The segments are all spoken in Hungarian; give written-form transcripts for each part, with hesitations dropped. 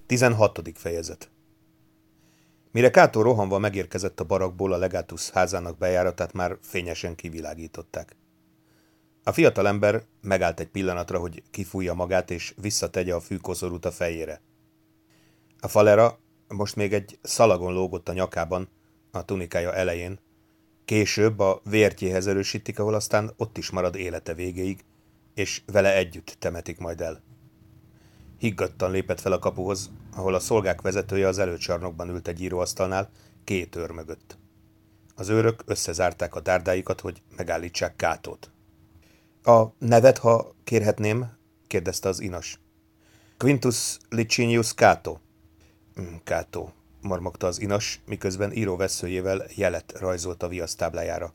16. fejezet. Mire Cato rohanva megérkezett a barakból, a legátus házának bejáratát már fényesen kivilágították. A fiatalember megállt egy pillanatra, hogy kifújja magát és visszategye a fűkoszorút a fejére. A falera most még egy szalagon lógott a nyakában, a tunikája elején. Később a vértjéhez erősítik, ahol aztán ott is marad élete végéig, és vele együtt temetik majd el. Higgadtan lépett fel a kapuhoz, ahol a szolgák vezetője az előcsarnokban ült egy íróasztalnál, 2 őr mögött. Az őrök összezárták a dárdáikat, hogy megállítsák Catót. A nevet, ha kérhetném? Kérdezte az inas. Quintus Licinius Cato. Cato, mormogta az inas, miközben íróvesszőjével jelet rajzolt a viasztáblájára.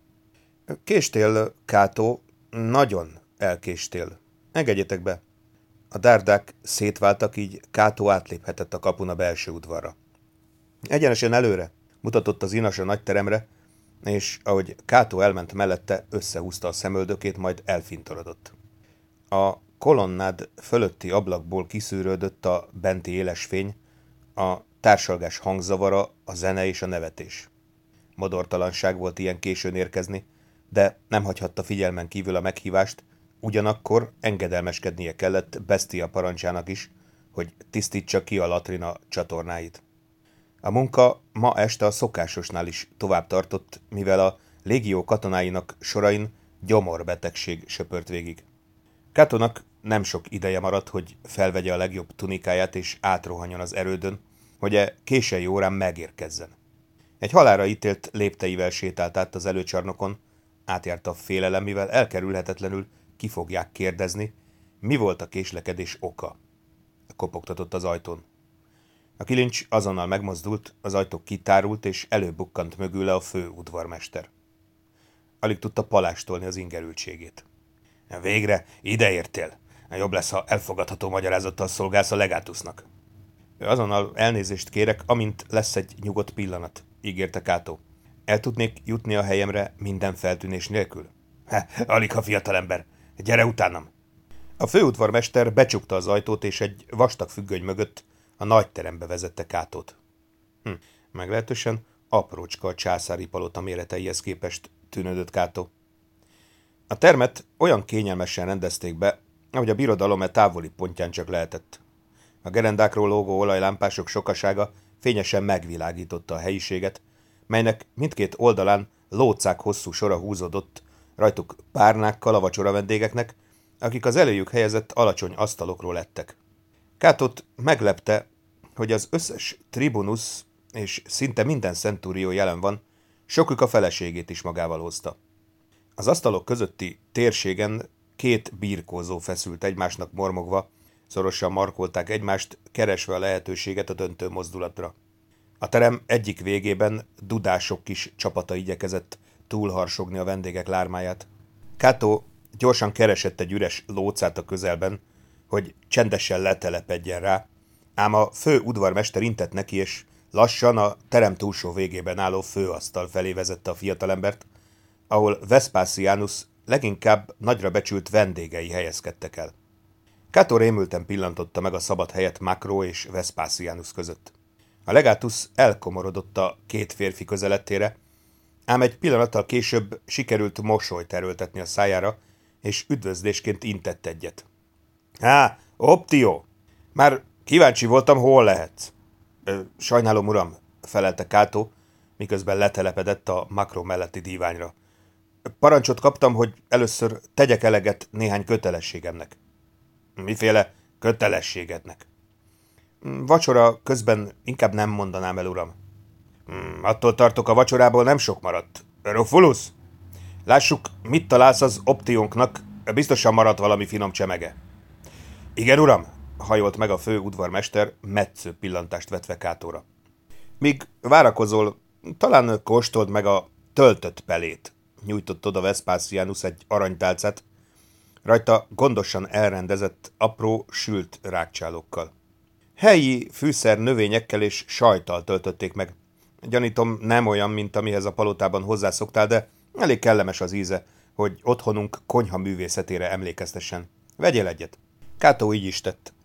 Késtél, Cato, nagyon elkéstél. Engedjetek be. A dárdák szétváltak, így Cato átléphetett a kapun a belső udvarra. Egyenesen előre, mutatott az inas a nagyteremre, és ahogy Cato elment mellette, összehúzta a szemöldökét, majd elfintorodott. A kolonnád fölötti ablakból kiszűrődött a benti éles fény, a társalgás hangzavara, a zene és a nevetés. Modortalanság volt ilyen későn érkezni, de nem hagyhatta figyelmen kívül a meghívást, ugyanakkor engedelmeskednie kellett Bestia parancsának is, hogy tisztítsa ki a latrina csatornáit. A munka ma este a szokásosnál is tovább tartott, mivel a légió katonáinak sorain gyomorbetegség söpört végig. Catónak nem sok ideje maradt, hogy felvegye a legjobb tunikáját és átrohanjon az erődön, hogy késői órán megérkezzen. Egy halálra ítélt lépteivel sétált át az előcsarnokon, átjárta a félelem, mivel elkerülhetetlenül ki fogják kérdezni, mi volt a késlekedés oka. Kopogtatott az ajtón. A kilincs azonnal megmozdult, az ajtó kitárult, és előbukkant mögüle a fő udvarmester. Alig tudta palástolni az ingerültségét. Végre ideértél. Jobb lesz, ha elfogadható magyarázattal szolgálsz a legátusnak. Azonnal elnézést kérek, amint lesz egy nyugodt pillanat, ígérte Cato. El tudnék jutni a helyemre minden feltűnés nélkül? Alig ha fiatalember. Gyere utánam! A főudvarmester becsukta az ajtót, és egy vastag függöny mögött a nagy terembe vezette Catót. Meglehetősen aprócska a császári palota méreteihez képest, tűnődött Cato. A termet olyan kényelmesen rendezték be, ahogy a birodalom távoli pontján csak lehetett. A gerendákról lógó olajlámpások sokasága fényesen megvilágította a helyiséget, melynek mindkét oldalán lócák hosszú sora húzódott, rajtuk párnákkal a vacsora vendégeknek, akik az előjük helyezett alacsony asztalokról ettek. Catót meglepte, hogy az összes tribunus és szinte minden centúrió jelen van, sokuk a feleségét is magával hozta. Az asztalok közötti térségen 2 birkózó feszült egymásnak mormogva, szorosan markolták egymást, keresve a lehetőséget a döntő mozdulatra. A terem egyik végében dudások kis csapata igyekezett túlharsogni a vendégek lármáját. Cato gyorsan keresett egy üres lócát a közelben, hogy csendesen letelepedjen rá, ám a fő udvarmester intett neki, és lassan a terem túlsó végében álló főasztal felé vezette a fiatalembert, ahol Vespasianus leginkább nagyra becsült vendégei helyezkedtek el. Cato rémülten pillantotta meg a szabad helyet Macro és Vespasianus között. A legátus elkomorodott a 2 férfi közelettére, ám egy pillanattal később sikerült mosolyt erőltetni a szájára, és üdvözlésként intett egyet. Optio! Már kíváncsi voltam, hol lehetsz. Sajnálom, uram, felelte Cato, miközben letelepedett a Macro melletti díványra. Parancsot kaptam, hogy először tegyek eleget néhány kötelességemnek. Miféle kötelességednek? Vacsora közben inkább nem mondanám el, uram. Attól tartok, a vacsorából nem sok maradt. Rufulus? Lássuk, mit találsz az optiónknak, biztosan maradt valami finom csemege. Igen, uram, hajolt meg a fő udvarmester, metsző pillantást vetve Catóra. Míg várakozol, talán kóstold meg a töltött pelét, nyújtott oda Vespasianus egy aranytálcát, rajta gondosan elrendezett apró, sült rákcsálókkal. Helyi fűszer növényekkel és sajttal töltötték meg. Gyanítom, nem olyan, mint amihez a palotában hozzászoktál, de elég kellemes az íze, hogy otthonunk konyha művészetére emlékeztessen. Vegyél egyet. Cato így is tett.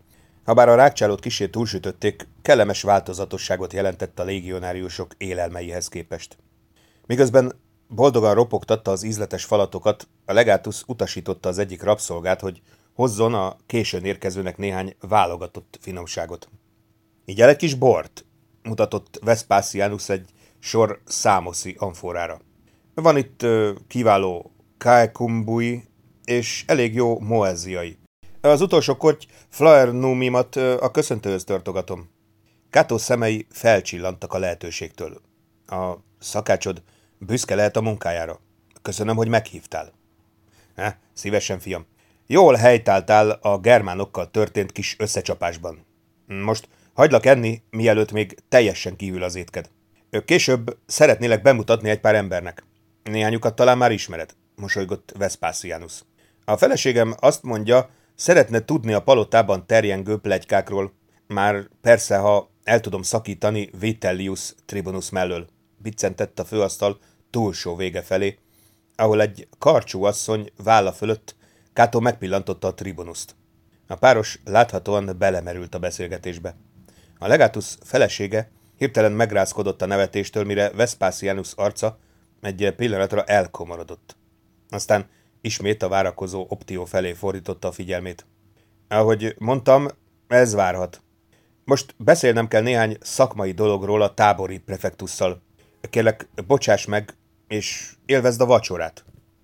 Habár a rákcsálót kissé túlsütötték, kellemes változatosságot jelentett a légionáriusok élelmeihez képest. Miközben boldogan ropogtatta az ízletes falatokat, a legátus utasította az egyik rabszolgát, hogy hozzon a későn érkezőnek néhány válogatott finomságot. Így el egy kis bort, mutatott Vespasianus egy sor számoszi amforára. Van itt kiváló kaekumbui és elég jó moeziai. Az utolsó korty flaernumimat a köszöntőhöz tartogatom. Cato szemei felcsillantak a lehetőségtől. A szakácsod büszke lehet a munkájára. Köszönöm, hogy meghívtál. Szívesen, fiam. Jól helytáltál a germánokkal történt kis összecsapásban. Most hagylak enni, mielőtt még teljesen kívül az étked. Később szeretnélek bemutatni egy pár embernek. Néhányukat talán már ismered, mosolygott Vespasianus. A feleségem azt mondja, szeretne tudni a palotában terjengő pletykákról. Már persze, ha el tudom szakítani Vitellius Tribunus mellől, biccentett a főasztal túlsó vége felé, ahol egy karcsú asszony válla fölött Cato megpillantotta a tribunuszt. A páros láthatóan belemerült a beszélgetésbe. A legátus felesége hirtelen megrázkodott a nevetéstől, mire Vespasianus arca egy pillanatra elkomorodott. Aztán ismét a várakozó Optio felé fordította a figyelmét. Ahogy mondtam, ez várhat. Most beszélnem kell néhány szakmai dologról a tábori prefektusszal. Kérlek, bocsáss meg, és élvezd a vacsorát.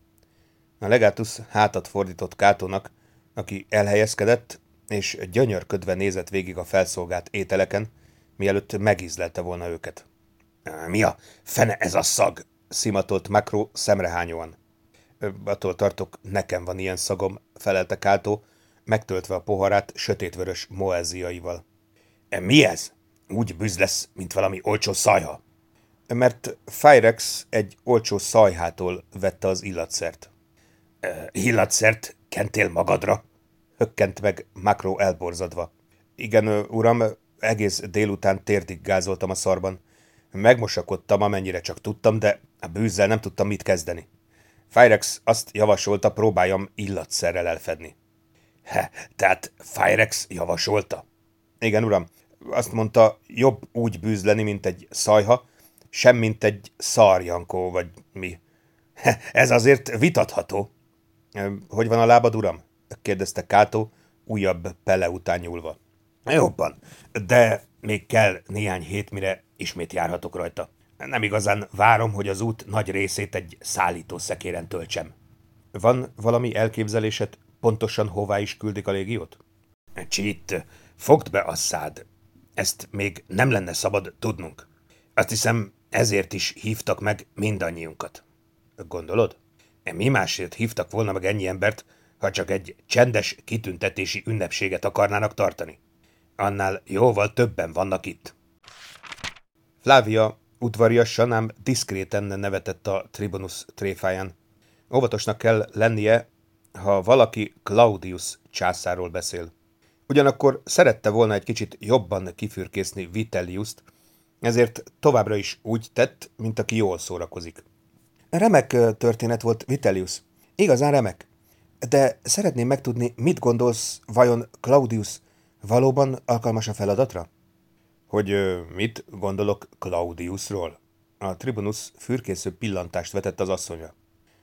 A legátus hátat fordított Catónak, aki elhelyezkedett, és gyönyörködve nézett végig a felszolgált ételeken, mielőtt megízlelte volna őket. Mi a fene ez a szag? Szimatolt Macro szemrehányóan. Attól tartok, nekem van ilyen szagom, felelte Cato, megtöltve a poharát sötétvörös moeziaival. Mi ez? Úgy bűz lesz, mint valami olcsó szajha. Mert Fyrex egy olcsó szajhától vette az illatszert. Illatszert kentél magadra? Hökkent meg Macro elborzadva. Igen, uram, egész délután térdig gázoltam a szarban. Megmosakodtam, amennyire csak tudtam, de a bűzzel nem tudtam mit kezdeni. Fyrex azt javasolta, próbáljam illatszerrel elfedni. Tehát Fyrex javasolta? Igen, uram. Azt mondta, jobb úgy bűzleni, mint egy szajha, sem mint egy szarjankó, vagy mi. Ez azért vitatható. Hogy van a lábad, uram? Kérdezte Cato, újabb pele után nyúlva. Jobban, de még kell néhány hét, mire ismét járhatok rajta. Nem igazán várom, hogy az út nagy részét egy szállítószekéren töltsem. Van valami elképzelésed, pontosan hová is küldik a légiót? Csit, fogd be a szád. Ezt még nem lenne szabad tudnunk. Azt hiszem, ezért is hívtak meg mindannyiunkat. Gondolod? Mi másért hívtak volna meg ennyi embert, ha csak egy csendes kitüntetési ünnepséget akarnának tartani? Annál jóval többen vannak itt. Flávia udvariasan, ám diszkréten nevetett a tribunus tréfáján. Óvatosnak kell lennie, ha valaki Claudius császárról beszél. Ugyanakkor szerette volna egy kicsit jobban kifürkészni Vitelliust, ezért továbbra is úgy tett, mint aki jól szórakozik. Remek történet volt, Vitellius. Igazán remek. De szeretném megtudni, mit gondolsz, vajon Claudius valóban alkalmas a feladatra? Hogy mit gondolok Claudiusról? A tribunus fürkésző pillantást vetett az asszonyra.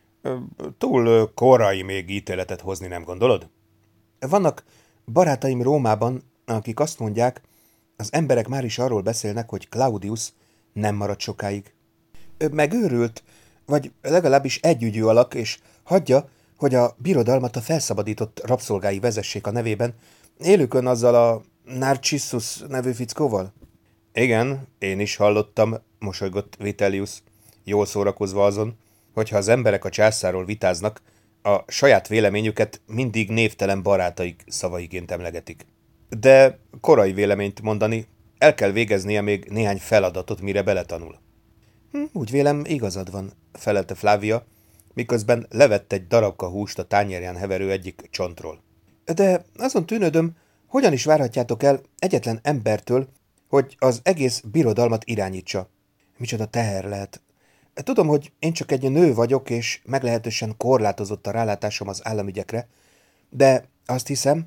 Túl korai még ítéletet hozni, nem gondolod? Vannak barátaim Rómában, akik azt mondják, az emberek már is arról beszélnek, hogy Claudius nem marad sokáig. Megőrült, vagy legalábbis együgyű alak, és hagyja, hogy a birodalmat a felszabadított rabszolgái vezessék a nevében, élükön azzal a Narcissus nevű fickóval? Igen, én is hallottam, mosolygott Vitellius, jól szórakozva azon, hogyha az emberek a császárról vitáznak, a saját véleményüket mindig névtelen barátaik szavaiként emlegetik. De korai véleményt mondani, el kell végeznie még néhány feladatot, mire beletanul. Úgy vélem, igazad van, felelte Flávia, miközben levett egy darabka húst a tányérján heverő egyik csontról. De azon tűnődöm, hogyan is várhatjátok el egyetlen embertől, hogy az egész birodalmat irányítsa. Micsoda teher lehet. Tudom, hogy én csak egy nő vagyok, és meglehetősen korlátozott a rálátásom az államügyekre, de azt hiszem,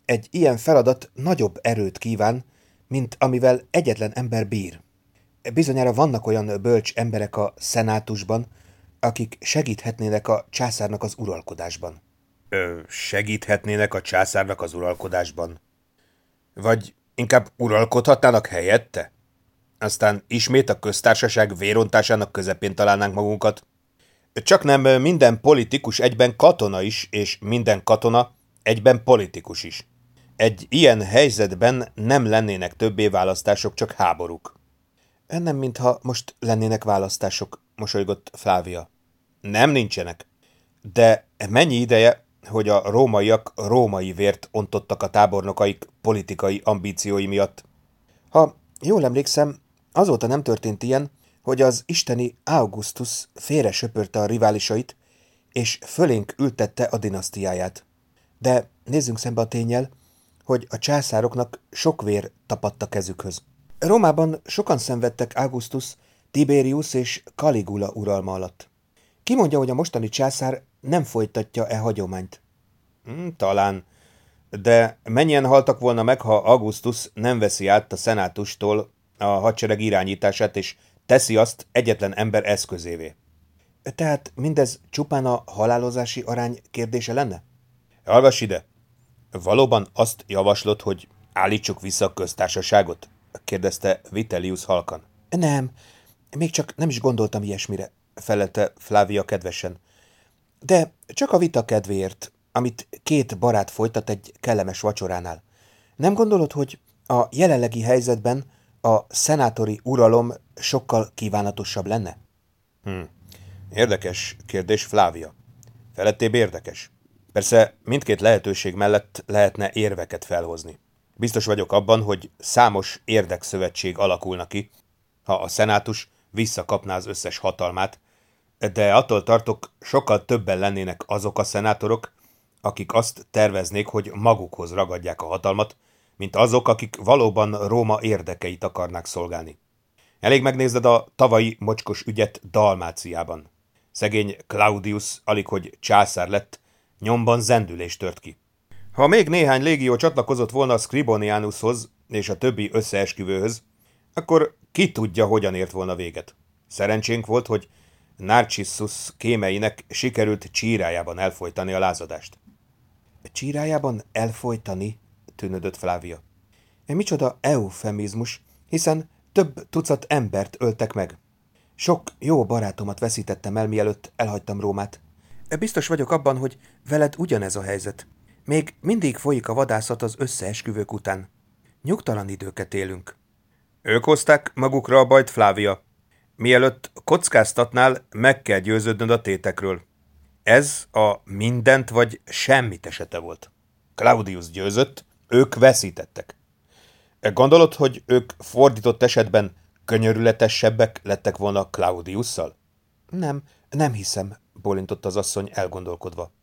Egy ilyen feladat nagyobb erőt kíván, mint amivel egyetlen ember bír. Bizonyára vannak olyan bölcs emberek a szenátusban, akik segíthetnének a császárnak az uralkodásban. Segíthetnének a császárnak az uralkodásban? Vagy inkább uralkodhatnának helyette? Aztán ismét a köztársaság vérontásának közepén találnánk magunkat. Csak nem minden politikus egyben katona is, és minden katona egyben politikus is. Egy ilyen helyzetben nem lennének többé választások, csak háborúk. Nem mintha most lennének választások, mosolygott Flávia. Nem nincsenek. De mennyi ideje, hogy a rómaiak római vért ontottak a tábornokaik politikai ambíciói miatt? Ha jól emlékszem, azóta nem történt ilyen, hogy az isteni Augustus félre söpörte a riválisait, és fölénk ültette a dinasztiáját. De nézzünk szembe a ténnyel, hogy a császároknak sok vér tapadt a kezükhöz. Rómában sokan szenvedtek Augustus, Tiberius és Caligula uralma alatt. Ki mondja, hogy a mostani császár nem folytatja e hagyományt? Talán. De mennyien haltak volna meg, ha Augustus nem veszi át a szenátustól a hadsereg irányítását, és teszi azt egyetlen ember eszközévé? Tehát mindez csupán a halálozási arány kérdése lenne? Hallgass ide! Valóban azt javaslod, hogy állítsuk vissza a köztársaságot? Kérdezte Vitellius halkan. Nem, még csak nem is gondoltam ilyesmire, felelte Flávia kedvesen. De csak a vita kedvéért, amit két barát folytat egy kellemes vacsoránál. Nem gondolod, hogy a jelenlegi helyzetben a szenátori uralom sokkal kívánatosabb lenne? Érdekes kérdés, Flávia. Felettébb érdekes. Persze mindkét lehetőség mellett lehetne érveket felhozni. Biztos vagyok abban, hogy számos érdekszövetség alakulna ki, ha a szenátus visszakapná az összes hatalmát, de attól tartok, sokkal többen lennének azok a szenátorok, akik azt terveznék, hogy magukhoz ragadják a hatalmat, mint azok, akik valóban Róma érdekeit akarnák szolgálni. Elég megnézned a tavalyi mocskos ügyet Dalmáciában. Szegény Claudius, alighogy császár lett, nyomban zendülés tört ki. Ha még néhány légió csatlakozott volna a Scribonianushoz és a többi összeesküvőhöz, akkor ki tudja, hogyan ért volna véget. Szerencsénk volt, hogy Narcissus kémeinek sikerült Csírájában elfojtani a lázadást. Csírájában elfojtani? Tűnődött Flávia. Micsoda eufemizmus, hiszen több tucat embert öltek meg. Sok jó barátomat veszítettem el, mielőtt elhagytam Rómát. Biztos vagyok abban, hogy veled ugyanez a helyzet. Még mindig folyik a vadászat az összeesküvők után. Nyugtalan időket élünk. Ők hozták magukra a bajt, Flávia. Mielőtt kockáztatnál, meg kell győződnöd a tétekről. Ez a mindent vagy semmit esete volt. Claudius győzött, ők veszítettek. Gondolod, hogy ők fordított esetben könyörületesebbek lettek volna Claudiusszal? Nem hiszem, bólintott az asszony elgondolkodva.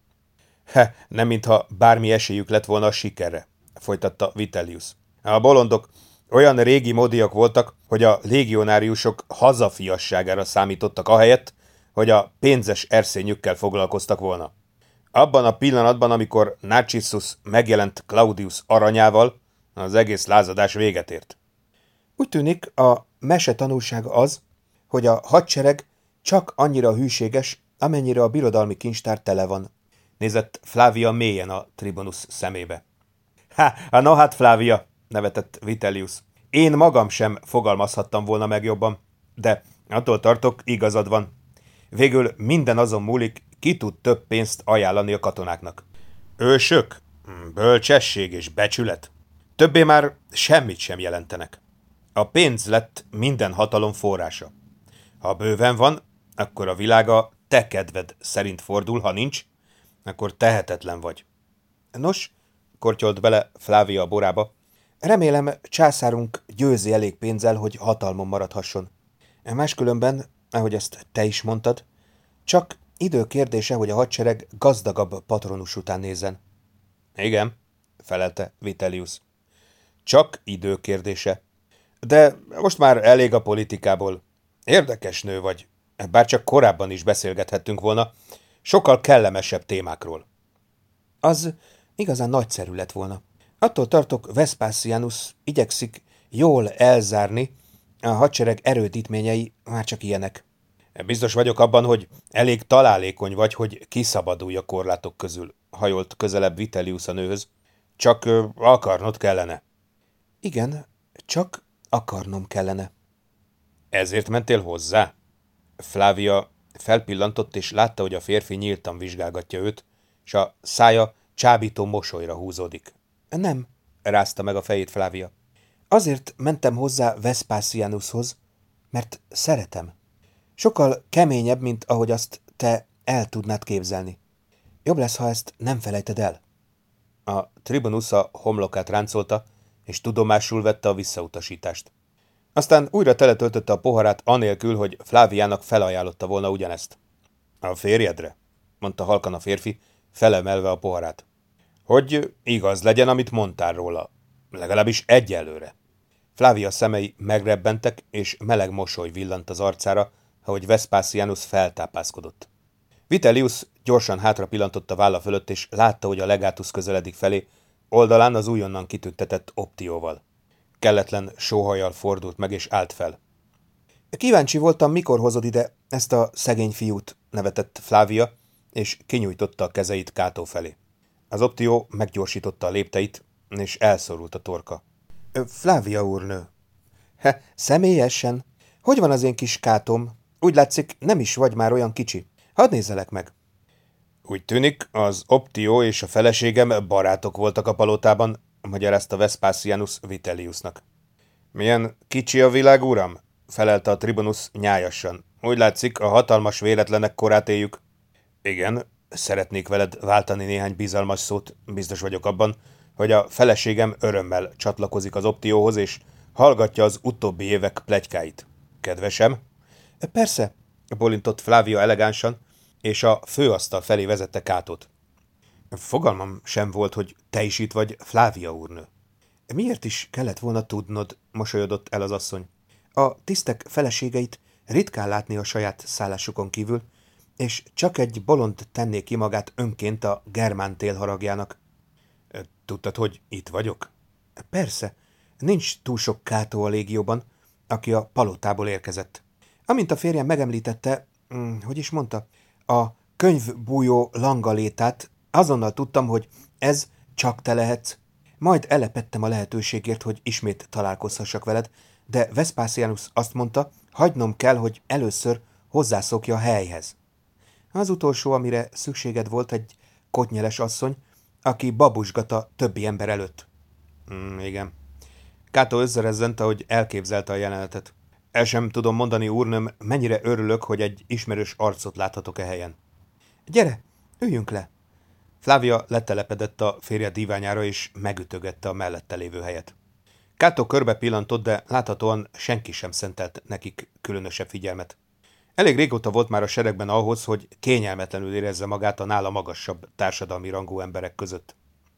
Nem mintha bármi esélyük lett volna a sikerre, folytatta Vitellius. A bolondok olyan régi módiak voltak, hogy a légionáriusok hazafiasságára számítottak ahelyett, hogy a pénzes erszényükkel foglalkoztak volna. Abban a pillanatban, amikor Narcissus megjelent Claudius aranyával, az egész lázadás véget ért. Úgy tűnik, a mese tanulsága az, hogy a hadsereg csak annyira hűséges, amennyire a birodalmi kincstár tele van. Nézett Flávia mélyen a tribunus szemébe. No hát, Flávia, nevetett Vitellius. Én magam sem fogalmazhattam volna meg jobban, de attól tartok, igazad van. Végül minden azon múlik, ki tud több pénzt ajánlani a katonáknak. Ősök, bölcsesség és becsület többé már semmit sem jelentenek. A pénz lett minden hatalom forrása. Ha bőven van, akkor a világ a te kedved szerint fordul, ha nincs, akkor tehetetlen vagy. Nos, kortyolt bele Flávia a borába, remélem császárunk győzi elég pénzzel, hogy hatalmon maradhasson. Máskülönben, ahogy ezt te is mondtad, csak idő kérdése, hogy a hadsereg gazdagabb patronus után nézzen. Igen, felelte Vitellius. Csak idő kérdése. De most már elég a politikából. Érdekes nő vagy, bár csak korábban is beszélgethettünk volna, sokkal kellemesebb témákról. Az igazán nagyszerű lett volna. Attól tartok, Vespasianus igyekszik jól elzárni, a hadsereg erődítményei már csak ilyenek. Biztos vagyok abban, hogy elég találékony vagy, hogy kiszabadulj a korlátok közül, hajolt közelebb Vitellius a nőhöz. Csak akarnod kellene. Igen, csak akarnom kellene. Ezért mentél hozzá? Flávia felpillantott, és látta, hogy a férfi nyíltan vizsgálgatja őt, s a szája csábító mosolyra húzódik. Nem, Rázta meg a fejét Flávia. azért mentem hozzá Vespasianushoz, mert szeretem. Sokkal keményebb, mint ahogy azt te el tudnád képzelni. Jobb lesz, ha ezt nem felejted el. A tribunus a homlokát ráncolta, és tudomásul vette a visszautasítást. Aztán újra teletöltötte a poharát anélkül, hogy Fláviának felajánlotta volna ugyanezt. A férjedre? Mondta halkan a férfi, felemelve a poharát. Hogy igaz legyen, amit mondtál róla. Legalábbis egyelőre. Flávia szemei megrebbentek, és meleg mosoly villant az arcára, ahogy Vespasianus feltápászkodott. Vitellius gyorsan hátra pillantott a válla fölött, és látta, hogy a legátus közeledik felé, oldalán az újonnan kitüntetett optióval. Kelletlen sóhajjal fordult meg, és állt fel. Kíváncsi voltam, mikor hozod ide ezt a szegény fiút, nevetett Flávia, és kinyújtotta a kezeit Kátó felé. Az optió meggyorsította a lépteit, és elszorult a torka. Flávia úrnő. Személyesen? Hogy van az én kis Kátom? Úgy látszik, nem is vagy már olyan kicsi. Hadd nézzelek meg. Úgy tűnik, az optió és a feleségem barátok voltak a palotában, magyarázta Vespasianus Vitelliusnak. Milyen kicsi a világ, uram? Felelte a tribunus nyájasan. Úgy látszik, a hatalmas véletlenek korát éljük. Igen, szeretnék veled váltani néhány bizalmas szót, biztos vagyok abban, hogy a feleségem örömmel csatlakozik az optióhoz, és hallgatja az utóbbi évek pletykáit. Kedvesem? Persze, Bólintott Flávia elegánsan, és a főasztal felé vezette Kátot. Fogalmam sem volt, hogy te is itt vagy, Flávia úrnő. Miért is kellett volna tudnod, mosolyodott el az asszony. A tisztek feleségeit ritkán látni a saját szállásukon kívül, és csak egy bolond tenné ki magát önként a germán tél haragjának. Tudtad, hogy itt vagyok? Persze, nincs túl sok Kátó a légióban, aki a palotából érkezett. Amint a férjem megemlítette, hogy is mondta, a könyvbújó langalétát, azonnal tudtam, hogy ez csak te lehetsz. Majd elepettem a lehetőségért, hogy ismét találkozhassak veled, de Vespasianus azt mondta, hagynom kell, hogy először hozzászokja a helyhez. Az utolsó, amire szükséged volt, egy kotnyeles asszony, aki babusgat a többi ember előtt. Igen. Kátó összerezzent, ahogy elképzelte a jelenetet. El sem tudom mondani, úrnőm, mennyire örülök, hogy egy ismerős arcot láthatok e helyen. Gyere, üljünk le! Flávia letelepedett a férje díványára, és megütögette a mellette lévő helyet. Kátó körbe pillantott, de láthatóan senki sem szentelt nekik különösebb figyelmet. Elég régóta volt már a seregben ahhoz, hogy kényelmetlenül érezze magát a nála magasabb társadalmi rangú emberek között.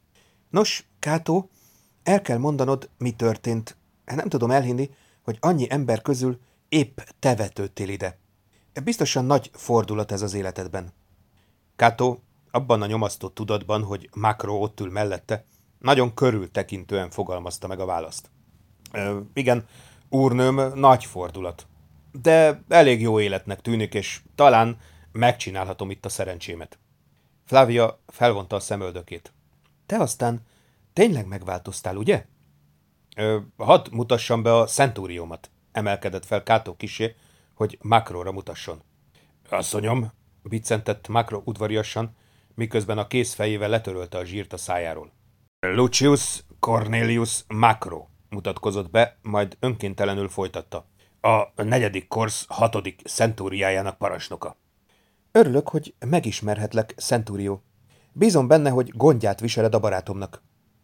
Nos, Kátó, el kell mondanod, mi történt. Nem tudom elhinni, hogy annyi ember közül épp te vetődtél ide. Biztosan nagy fordulat ez az életedben. Kátó abban a nyomasztott tudatban, hogy Macro ott ül mellette, nagyon körültekintően fogalmazta meg a választ. Igen, úrnőm, nagy fordulat. De elég jó életnek tűnik, és talán megcsinálhatom itt a szerencsémet. Flávia felvonta a szemöldökét. Te aztán tényleg megváltoztál, ugye? Hadd mutassam be a centúriómat, emelkedett fel Kátó kissé, hogy Macróra mutasson. Asszonyom, biccentett Macro udvariasan, miközben a kéz fejével letörölte a zsírt a szájáról. Lucius Cornelius Macro mutatkozott be, majd önkéntelenül folytatta. A 4. korsz 6. centúriájának parancsnoka. Örülök, hogy megismerhetlek, Centurio. Bízom benne, hogy gondját viseled a barátomnak.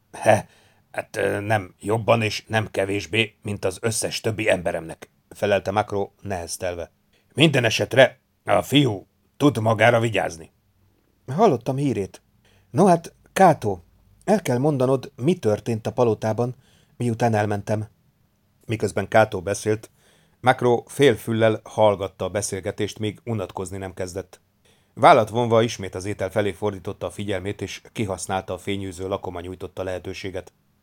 Hát nem jobban és nem kevésbé, mint az összes többi emberemnek, felelte Macro neheztelve. Minden esetre a fiú tud magára vigyázni. Hallottam hírét. No hát, Kátó, el kell mondanod, mi történt a palotában, miután elmentem. Miközben Kátó beszélt, Macro félfüllel hallgatta a beszélgetést, míg unatkozni nem kezdett. Vállat vonva ismét az étel felé fordította a figyelmét, és kihasználta a fényűző lakoma nyújtotta lehetőséget.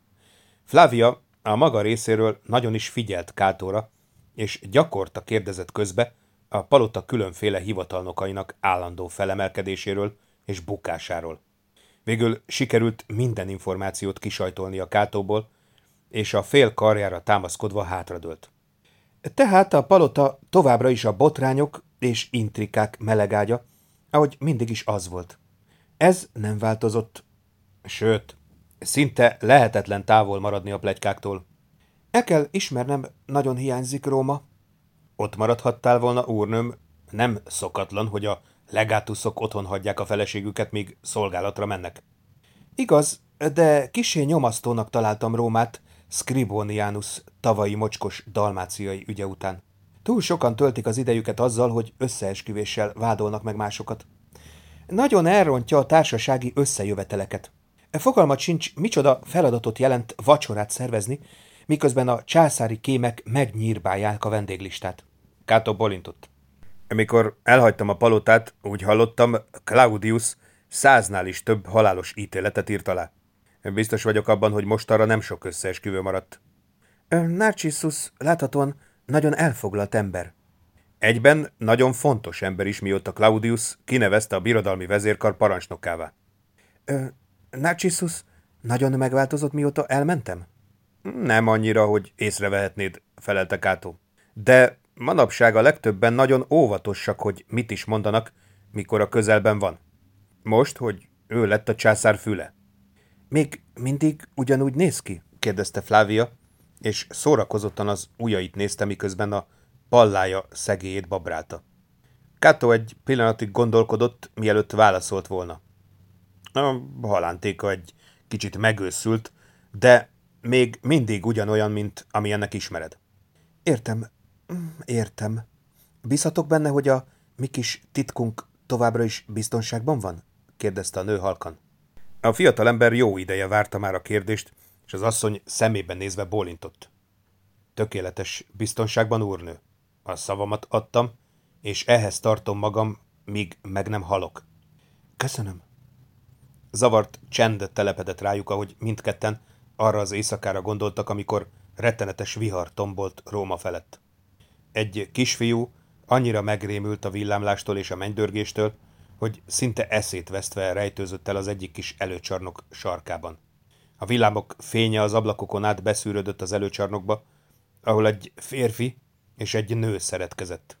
Flávia a maga részéről nagyon is figyelt Kátóra, és gyakorta kérdezett közbe a palota különféle hivatalnokainak állandó felemelkedéséről és bukásáról. Végül sikerült minden információt kisajtolni a Kátóból, és a fél karjára támaszkodva hátradőlt. Tehát a palota továbbra is a botrányok és intrikák melegágya, ahogy mindig is az volt. Ez nem változott. Sőt, szinte lehetetlen távol maradni a pletykáktól. El kell ismernem, nagyon hiányzik Róma. Ott maradhattál volna, úrnőm, nem szokatlan, hogy a legátuszok otthon hagyják a feleségüket, míg szolgálatra mennek. Igaz, de kissé nyomasztónak találtam Rómát Scribonianus tavalyi mocskos dalmáciai ügye után. Túl sokan töltik az idejüket azzal, hogy összeesküvéssel vádolnak meg másokat. Nagyon elrontja a társasági összejöveteleket. Fogalmat sincs, micsoda feladatot jelent vacsorát szervezni, miközben a császári kémek megnyírbálják a vendéglistát. Kátó bolintott. Amikor elhagytam a palotát, úgy hallottam, Claudius 100-nál is több halálos ítéletet írt alá. Biztos vagyok abban, hogy mostanra nem sok összeesküvő maradt. Narcissus láthatóan nagyon elfoglalt ember. Egyben nagyon fontos ember is, mióta Claudius kinevezte a birodalmi vezérkar parancsnokává. Narcissus nagyon megváltozott, mióta elmentem? Nem annyira, hogy észrevehetnéd, felelte Kátó. De manapság a legtöbben nagyon óvatosak, hogy mit is mondanak, mikor a közelben van. Most, hogy ő lett a császár füle. Még mindig ugyanúgy néz ki? Kérdezte Flávia, és szórakozottan az ujjait nézte, miközben a pallája szegélyét babrálta. Kátó egy pillanatig gondolkodott, mielőtt válaszolt volna. A halántéka egy kicsit megőszült, de még mindig ugyanolyan, mint amilyennek ismered. Értem. Bízhatok benne, hogy a mi kis titkunk továbbra is biztonságban van? Kérdezte a nő halkan. A fiatalember jó ideje várta már a kérdést, és az asszony szemébe nézve bólintott. Tökéletes biztonságban, úrnő. A szavamat adtam, és ehhez tartom magam, míg meg nem halok. Köszönöm. Zavart csend telepedett rájuk, ahogy mindketten arra az éjszakára gondoltak, amikor rettenetes vihar tombolt Róma felett. Egy kisfiú annyira megrémült a villámlástól és a mennydörgéstől, hogy szinte eszét vesztve rejtőzött el az egyik kis előcsarnok sarkában. A villámok fénye az ablakokon át beszűrődött az előcsarnokba, ahol egy férfi és egy nő szeretkezett.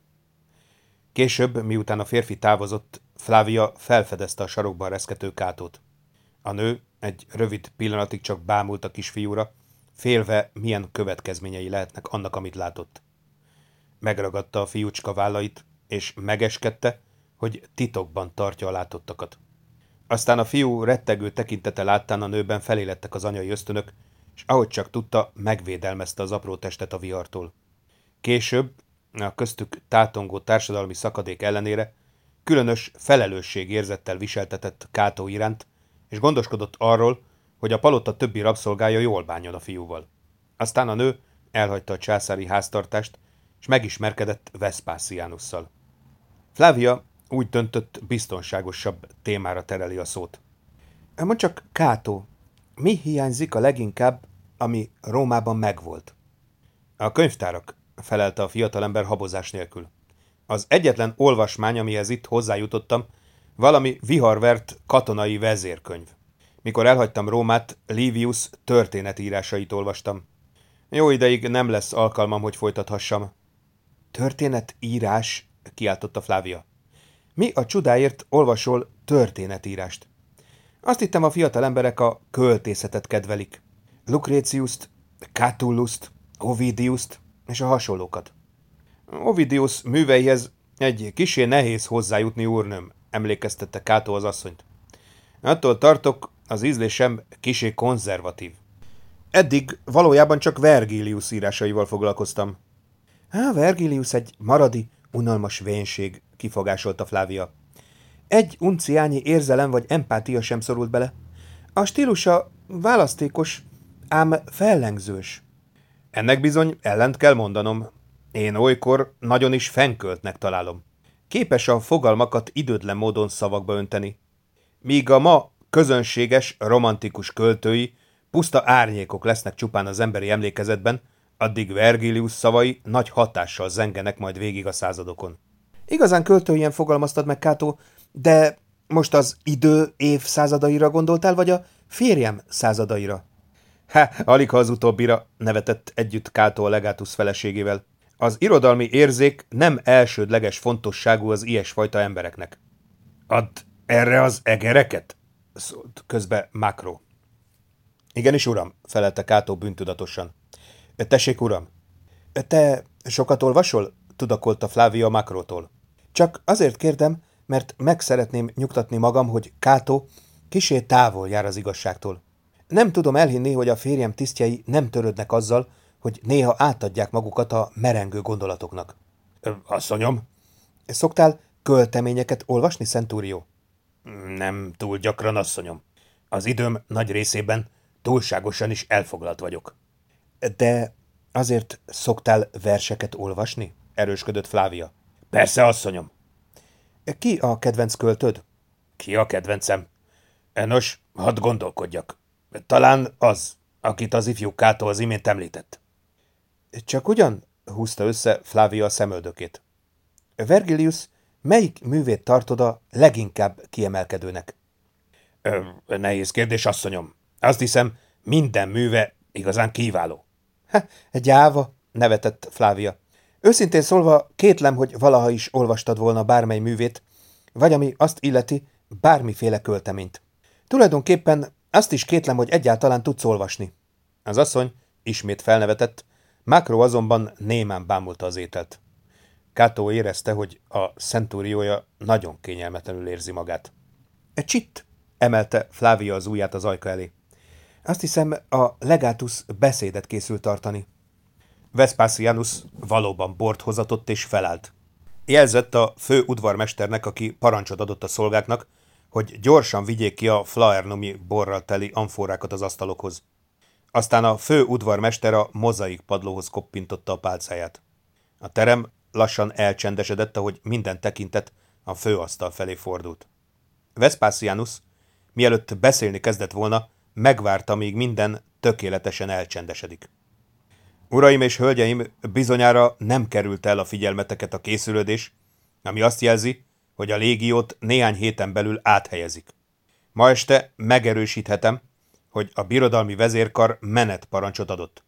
Később, miután a férfi távozott, Flávia felfedezte a sarokban reszkető Kátót. A nő egy rövid pillanatig csak bámult a kisfiúra, félve milyen következményei lehetnek annak, amit látott. Megragadta a fiúcska vállait, és megeskedte, hogy titokban tartja a látottakat. Aztán a fiú rettegő tekintete láttán a nőben felélettek az anyai ösztönök, és ahogy csak tudta, megvédelmezte az apró testet a vihartól. Később, a köztük tátongó társadalmi szakadék ellenére, különös felelősségérzettel viseltetett Kátó iránt, és gondoskodott arról, hogy a palota többi rabszolgája jól bánjon a fiúval. Aztán a nő elhagyta a császári háztartást, és megismerkedett Vespasianusszal. Flávia úgy döntött, biztonságosabb témára tereli a szót. Mondd csak, Kátó, mi hiányzik a leginkább, ami Rómában megvolt? A könyvtárak, felelte a fiatalember habozás nélkül. Az egyetlen olvasmány, amihez itt hozzájutottam, valami viharvert katonai vezérkönyv. Mikor elhagytam Rómát, Livius történetírásait olvastam. Jó ideig nem lesz alkalmam, hogy folytathassam. Történetírás? Kiáltotta Flávia. Mi a csodáért olvasol történetírást? Azt hittem, a fiatal emberek a költészetet kedvelik. Lucretiust, Catullust, Ovidiust és a hasonlókat. Ovidius műveihez egy kissé nehéz hozzájutni, úrnőm, emlékeztette Kátó az asszonyt. Attól tartok, az ízlésem kissé konzervatív. Eddig valójában csak Vergilius írásaival foglalkoztam. Vergilius egy maradi, unalmas vénség, kifogásolta Flávia. Egy unciányi érzelem vagy empátia sem szorult bele. A stílusa választékos, ám fellengzős. Ennek bizony ellent kell mondanom. Én olykor nagyon is fenköltnek találom. Képes a fogalmakat idődlen módon szavakba önteni. Míg a ma közönséges, romantikus költői puszta árnyékok lesznek csupán az emberi emlékezetben, addig Vergilius szavai nagy hatással zengenek majd végig a századokon. Igazán költőien fogalmaztad meg, Kátó, de most az idő évszázadaira gondoltál, vagy a férjem századaira? Aligha az utóbbira, nevetett együtt Kátó a legátus feleségével. Az irodalmi érzék nem elsődleges fontosságú az ilyesfajta embereknek. Add erre az egereket? Szólt közbe Makro. Igenis, uram, felelte Kátó bűntudatosan. Tessék, uram. Te sokat olvasol? Tudakolta Flávia Makrótól. Csak azért kérdem, mert meg szeretném nyugtatni magam, hogy Kátó kissé távol jár az igazságtól. Nem tudom elhinni, hogy a férjem tisztjei nem törődnek azzal, hogy néha átadják magukat a merengő gondolatoknak. Asszonyom? Szoktál költeményeket olvasni, Centúrió? Nem túl gyakran, asszonyom. Az időm nagy részében túlságosan is elfoglalt vagyok. De azért szoktál verseket olvasni? Erősködött Flávia. Persze, asszonyom. Ki a kedvenc költőd? Ki a kedvencem? Nos, hadd gondolkodjak. Talán az, akit az ifjú Kátó az imént említett. Csak ugyan? Húzta össze Flávia a szemöldökét. Vergilius, melyik művét tartod a leginkább kiemelkedőnek? Nehéz kérdés, asszonyom. Azt hiszem, minden műve igazán kiváló. Gyáva, nevetett Flávia. Őszintén szólva kétlem, hogy valaha is olvastad volna bármely művét, vagy ami azt illeti, bármiféle költeményt. Tulajdonképpen azt is kétlem, hogy egyáltalán tudsz olvasni. Az asszony ismét felnevetett, Makro azonban némán bámulta az ételt. Kátó érezte, hogy a centúriója nagyon kényelmetlenül érzi magát. Csitt, emelte Flávia az ujját az ajka elé. Azt hiszem, a legátus beszédet készül tartani. Vespasianus valóban bort hozatott és felállt. Jelzett a fő udvarmesternek, aki parancsot adott a szolgáknak, hogy gyorsan vigyék ki a flaernumi borral teli amforákat az asztalokhoz. Aztán a fő udvarmester a mozaik padlóhoz koppintotta a pálcáját. A terem lassan elcsendesedett, ahogy minden tekintet a főasztal felé fordult. Vespasianus, mielőtt beszélni kezdett volna, megvárta, míg minden tökéletesen elcsendesedik. Uraim és hölgyeim, bizonyára nem került el a figyelmeteket a készülődés, ami azt jelzi, hogy a légiót néhány héten belül áthelyezik. Ma este megerősíthetem, hogy a birodalmi vezérkar menetparancsot adott.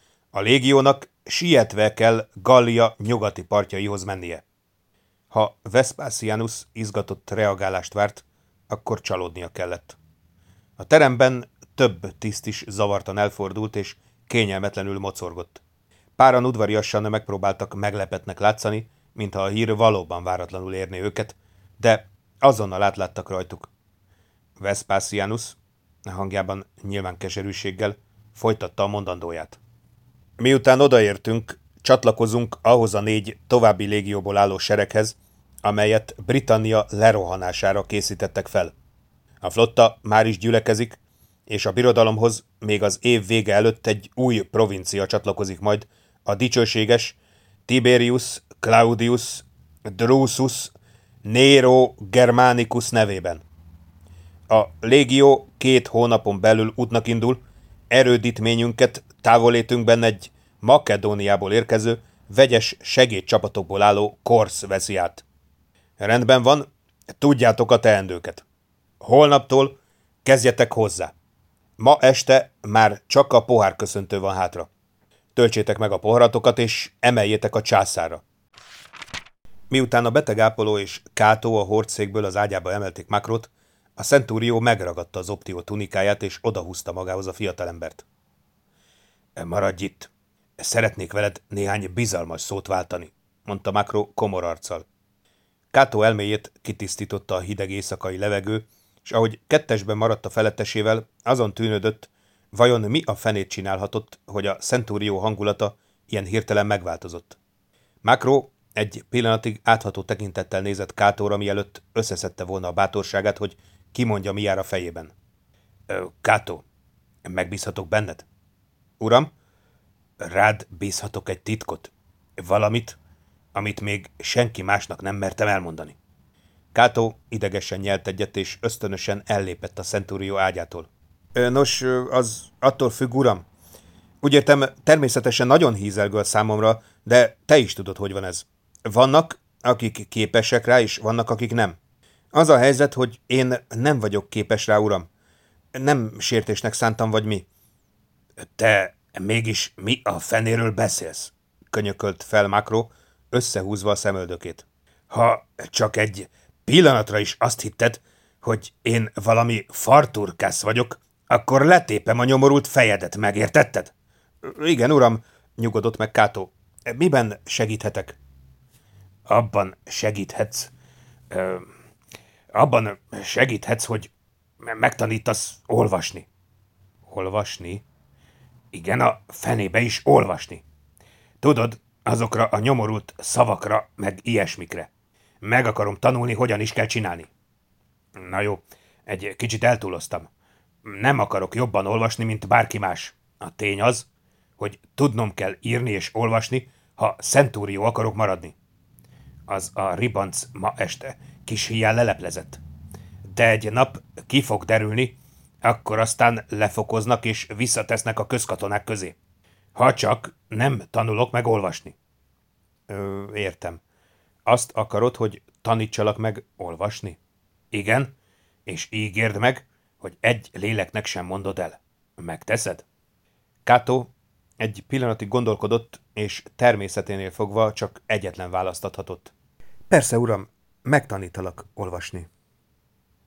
A légiónak sietve kell Gallia nyugati partjaihoz mennie. Ha Vespasianus izgatott reagálást várt, akkor csalódnia kellett. A teremben több tiszt is zavartan elfordult, és kényelmetlenül mocorgott. Páran udvariasan megpróbáltak meglepetnek látszani, mintha a hír valóban váratlanul érné őket, de azonnal átláttak rajtuk. Vespasianus, hangjában nyilván keserűséggel, folytatta a mondandóját. Miután odaértünk, csatlakozunk ahhoz a 4 további légióból álló sereghez, amelyet Britannia lerohanására készítettek fel. A flotta már is gyülekezik, és a birodalomhoz még az év vége előtt egy új provincia csatlakozik majd, a dicsőséges Tiberius Claudius Drusus Nero Germanicus nevében. A légió 2 hónapon belül útnak indul, erődítményünket távolétünkben egy Makedóniából érkező, vegyes segédcsapatokból álló korsz veszi át. Rendben van, tudjátok a teendőket. Holnaptól kezdjetek hozzá. Ma este már csak a pohárköszöntő van hátra. Töltsétek meg a poharatokat, és emeljétek a császárra. Miután a betegápoló és Kátó a hordszékből az ágyába emelték Makrot, a centúrió megragadta az optió tunikáját, és odahúzta magához a fiatalembert. Maradj itt. Szeretnék veled néhány bizalmas szót váltani, mondta Makro komor arccal. Kátó elméjét kitisztította a hideg éjszakai levegő, és ahogy kettesben maradt a felettesével, azon tűnődött, vajon mi a fenét csinálhatott, hogy a centúrió hangulata ilyen hirtelen megváltozott. Makro egy pillanatig átható tekintettel nézett Kátóra, mielőtt összeszedte volna a bátorságát, hogy kimondja, mi jár a fejében. Kátó, megbízhatok benned? Uram, rád bízhatok egy titkot, valamit, amit még senki másnak nem mertem elmondani. Kátó idegesen nyelt egyet, és ösztönösen ellépett a centúrió ágyától. Nos, az attól függ, uram. Úgy értem, természetesen nagyon hízelgő számomra, de te is tudod, hogy van ez. Vannak, akik képesek rá, és vannak, akik nem. Az a helyzet, hogy én nem vagyok képes rá, uram. Nem sértésnek szántam, vagy mi. Te mégis mi a fenéről beszélsz? Könyökölt fel Makro, összehúzva a szemöldökét. Ha csak egy pillanatra is azt hitted, hogy én valami farturkász vagyok, akkor letépem a nyomorult fejedet, megértetted? Igen, uram, nyugodott meg Kátó. Miben segíthetek? Abban segíthetsz. Abban segíthetsz, hogy megtanítasz olvasni. Olvasni? Igen, a fenébe is olvasni. Tudod, azokra a nyomorult szavakra, meg ilyesmikre. Meg akarom tanulni, hogyan is kell csinálni. Na jó, egy kicsit eltúloztam. Nem akarok jobban olvasni, mint bárki más. A tény az, hogy tudnom kell írni és olvasni, ha centúrió akarok maradni. Az a ribanc ma este kis híján leleplezett. De egy nap ki fog derülni, akkor aztán lefokoznak és visszatesznek a közkatonák közé. Ha csak nem tanulok meg olvasni. Értem. Azt akarod, hogy tanítsalak meg olvasni? Igen, és ígérd meg, hogy egy léleknek sem mondod el. Megteszed? Kato egy pillanatig gondolkodott, és természeténél fogva csak egyetlen választ adhatott. Persze, uram, megtanítalak olvasni.